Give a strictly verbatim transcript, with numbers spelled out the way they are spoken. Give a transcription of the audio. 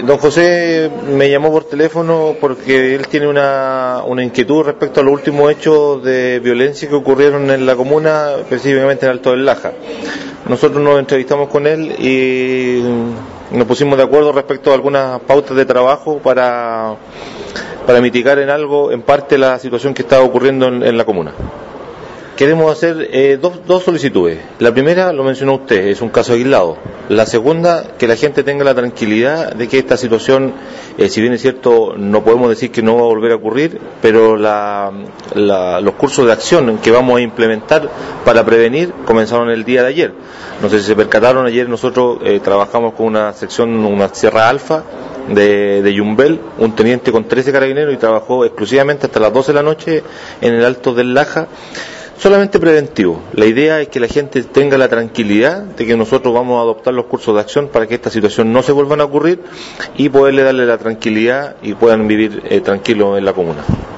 Don José me llamó por teléfono porque él tiene una, una inquietud respecto a los últimos hechos de violencia que ocurrieron en la comuna, específicamente en Alto del Laja. Nosotros nos entrevistamos con él y nos pusimos de acuerdo respecto a algunas pautas de trabajo para, para mitigar en algo, en parte, la situación que está ocurriendo en, en la comuna. Queremos hacer eh, dos, dos solicitudes. La primera, lo mencionó usted, es un caso aislado. La segunda, que la gente tenga la tranquilidad de que esta situación, eh, si bien es cierto, no podemos decir que no va a volver a ocurrir, pero la, la, los cursos de acción que vamos a implementar para prevenir comenzaron el día de ayer. No sé si se percataron, ayer nosotros eh, trabajamos con una sección, una Sierra Alfa de, de Yumbel, un teniente con trece carabineros, y trabajó exclusivamente hasta las doce de la noche en el Alto del Laja. Solamente preventivo. La idea es que la gente tenga la tranquilidad de que nosotros vamos a adoptar los cursos de acción para que esta situación no se vuelvan a ocurrir y poderle darle la tranquilidad y puedan vivir eh, tranquilos en la comuna.